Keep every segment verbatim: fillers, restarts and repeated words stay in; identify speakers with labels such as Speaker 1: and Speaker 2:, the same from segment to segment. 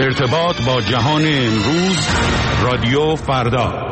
Speaker 1: ارتباط با جهان امروز، رادیو فردا.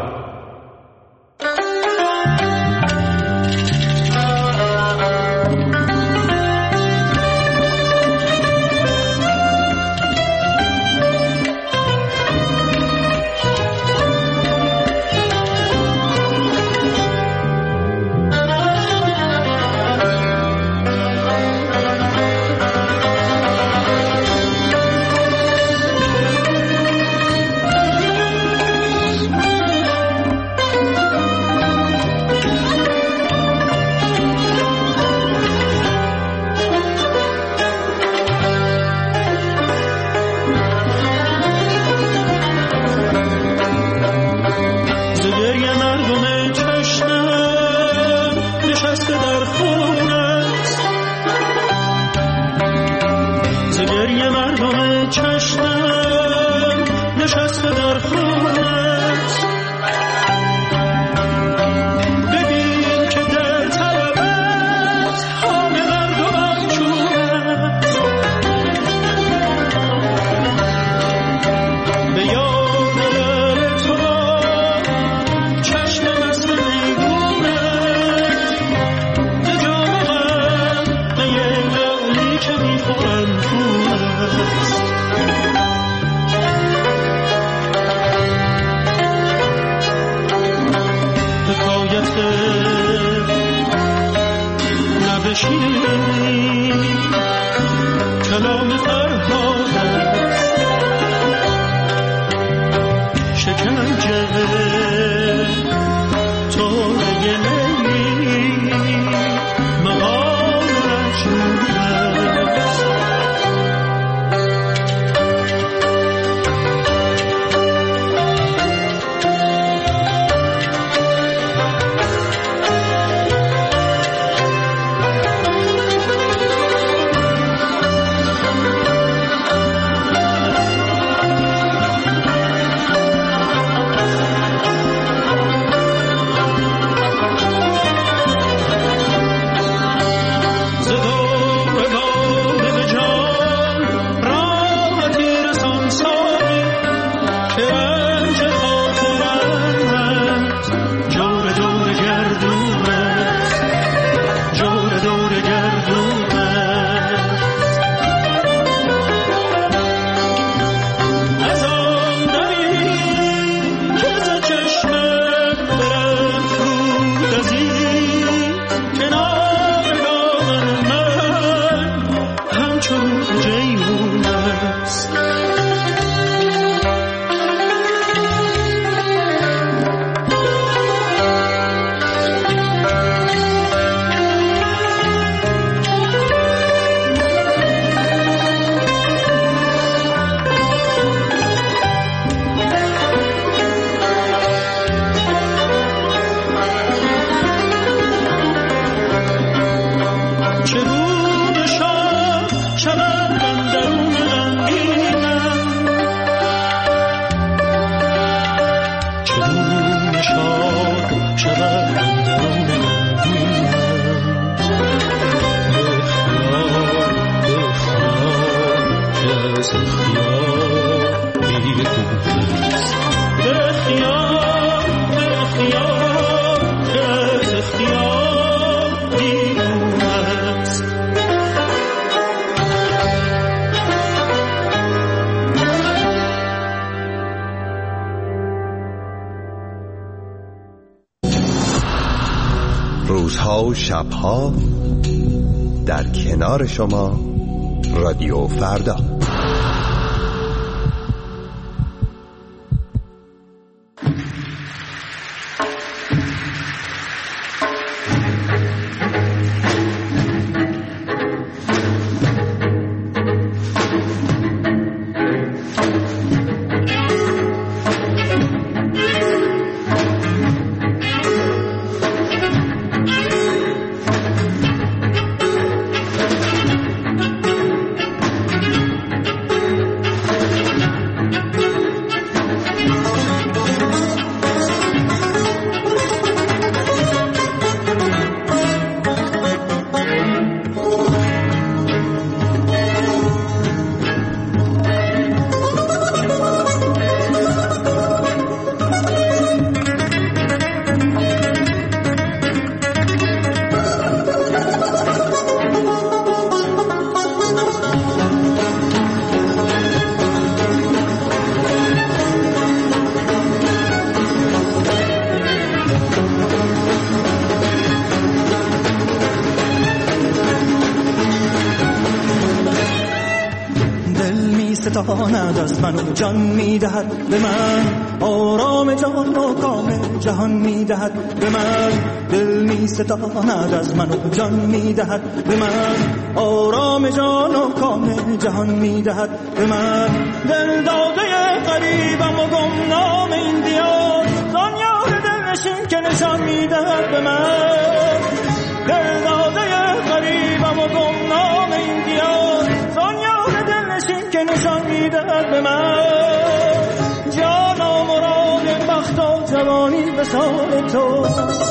Speaker 2: روزها و شبها در کنار شما، رادیو فردا.
Speaker 3: دل می ستاند از من و جان می دهد به من، آرام جان و کام جهان می دهد به من. دل می ستاند از من و جان می دهد به من، آرام جان و کام جهان می دهد به من. دل داده غریبم و گمنام این دیار، زان یار دل نشین که نشان می دهد به من. دل داده غریبم و گمنام این دیار، زان یار دل نشین که نشان می دهد به من. جانا مراد بخت و جوانی به سال تو،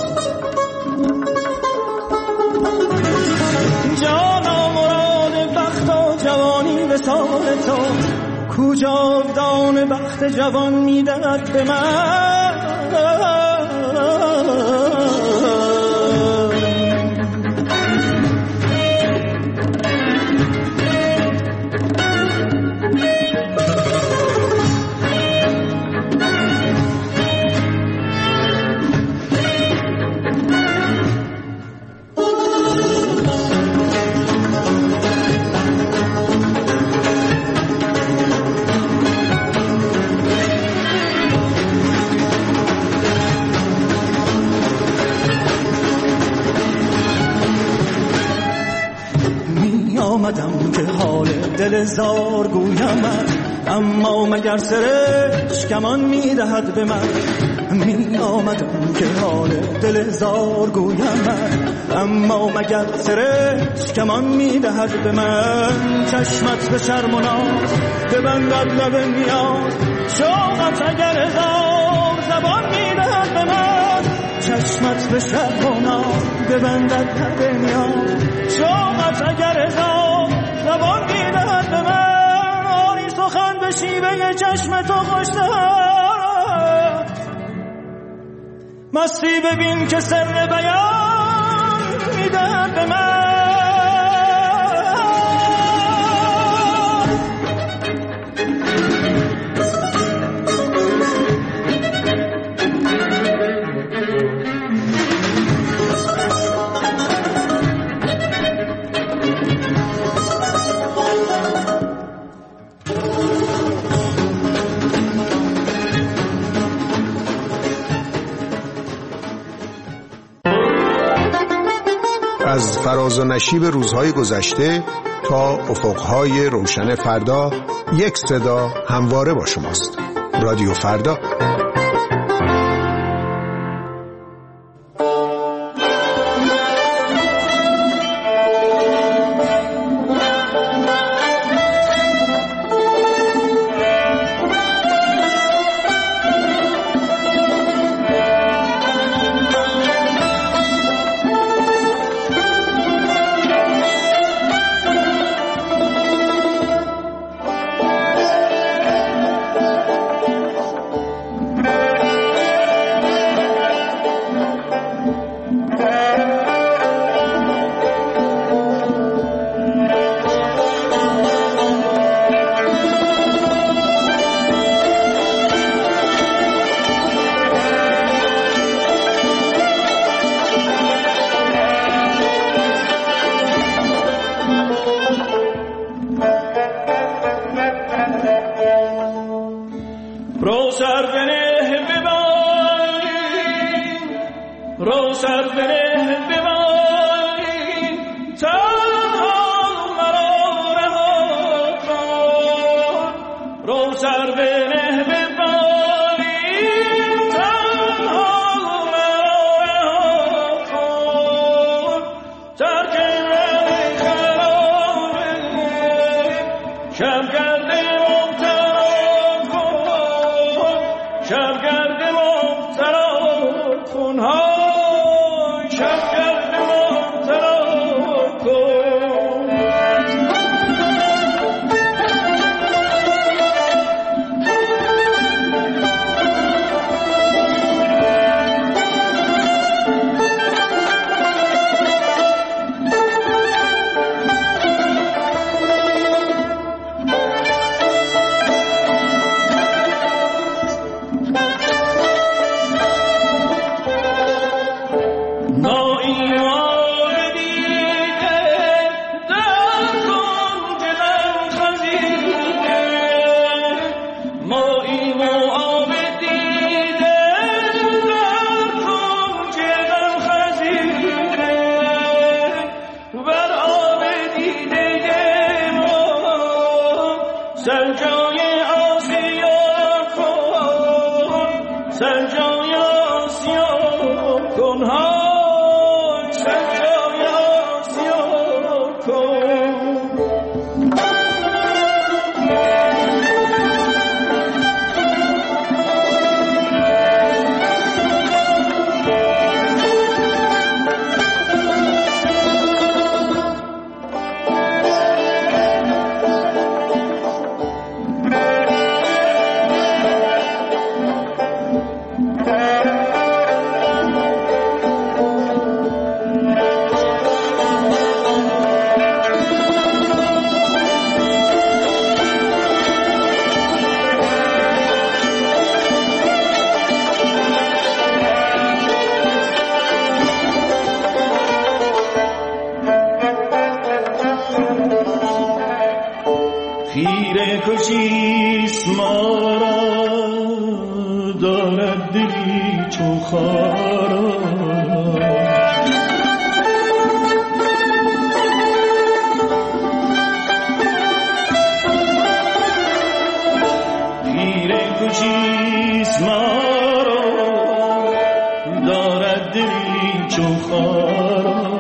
Speaker 3: جانا مراد بخت و جوانی به سال تو، کجا دان بخت جوان می دهد به من. آمدم که حال دل زار گویم، اما مگر سرش کمان می دهد به من. می آمدم که حال دل زار گویم، اما مگر سرش کمان می دهد به من. چشمت به شرم و ناز ببندد لب نیاز، شوقت اگر هزار زبان می دهد به من. چشمت به شرم و ناز ببندد لب نیاز، شوقت اگر هزار زبان می دهد به من. آری سخن به شیوه چشم تو خوش دهد، مستی ببین که سر بیان می دهد به من.
Speaker 4: از فراز و نشیب روزهای گذشته تا افقهای روشن فردا، یک صدا همواره با شماست. رادیو فردا.
Speaker 3: سرجای آسیا کن، سرجای آسیا کن، های سرجای آسیا کن. خیره کشیست ما را دارد دلی چون خارا، خیره کشیست ما را دارد دلی چون خارا،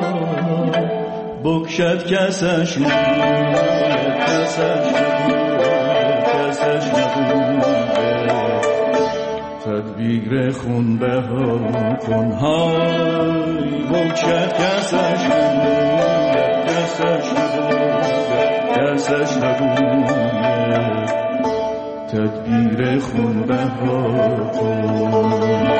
Speaker 3: بکشد کسش نبوید، کسش نبوید، کسش نبوید، تدبیر خون بها کن، های بکشد کسش نبوید، کسش نبوید، کسش نبوید، تدبیر خون بها کن.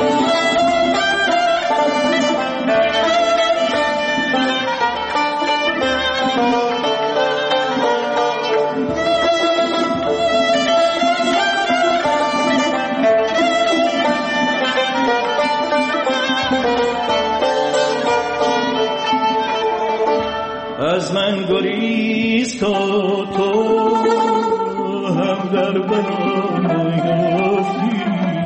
Speaker 3: از من گریز تا تو هم در بنا یافتی،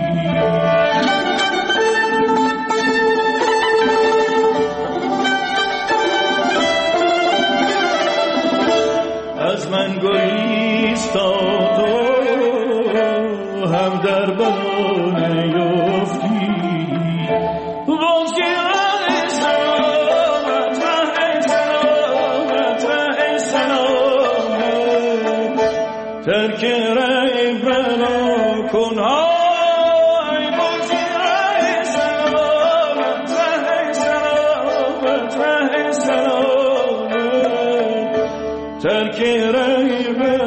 Speaker 3: از من گریز تا تو هم در بنا یافتی، ترک رای بنا کن، های بوزی رای سلامت، رای سلامت، رای سلامت، ترک رای بنا